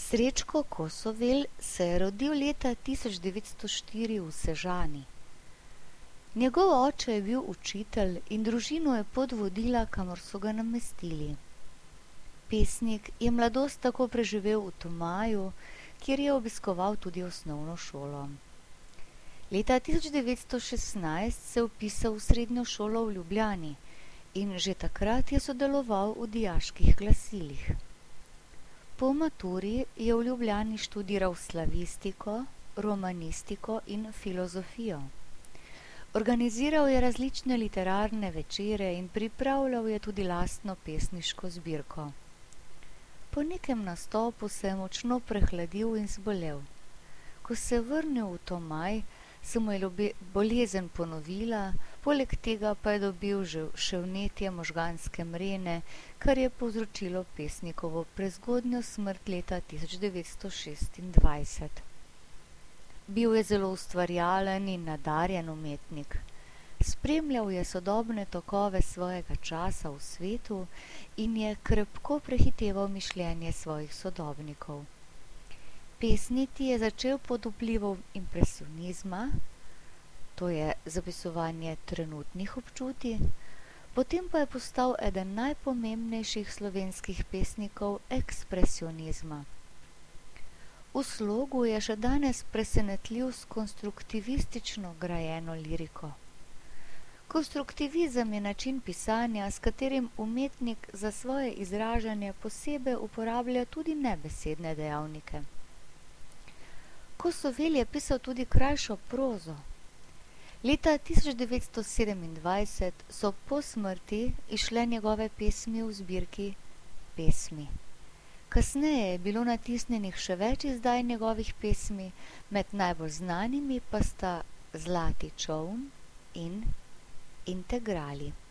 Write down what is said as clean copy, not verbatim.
Srečko Kosovel se je rodil leta 1904 v Sežani. Njegov oče je bil učitelj in družino je pot vodila, kamor so ga namestili. Pesnik je mladost tako preživel v Tomaju, kjer je obiskoval tudi osnovno šolo. Leta 1916 se je vpisal v srednjo šolo v Ljubljani in že takrat je sodeloval v dijaških glasilih. Po maturi je v Ljubljani študiral slavistiko, romanistiko in filozofijo. Organiziral je različne literarne večere in pripravljal je tudi lastno pesniško zbirko. Po nekem nastopu se je močno prehladil in zbolel. Ko se je vrnil v Tomaj, se mu je bolezen ponovila, poleg tega pa je dobil še vnetje možganske mrene, kar je povzročilo pesnikovo prezgodnjo smrt leta 1926. Bil je zelo ustvarjalen in nadarjen umetnik. Spremljal je sodobne tokove svojega časa v svetu in je krepko prehiteval mišljenje svojih sodobnikov. Pesniti je začel pod vplivom impresionizma, to je zapisovanje trenutnih občutij, potem pa je postal eden najpomembnejših slovenskih pesnikov ekspresionizma. V slogu je še danes presenetljiv s konstruktivistično grajeno liriko. Konstruktivizem je način pisanja, s katerim umetnik za svoje izražanje posebej uporablja tudi nebesedne dejavnike. Kosovel je pisal tudi krajšo prozo. Leta 1927 so po smrti izšle njegove pesmi v zbirki Pesmi. Kasneje je bilo natisnjenih še več izdaj njegovih pesmi, med najbolj znanimi pa sta Zlati čoln in Integrali.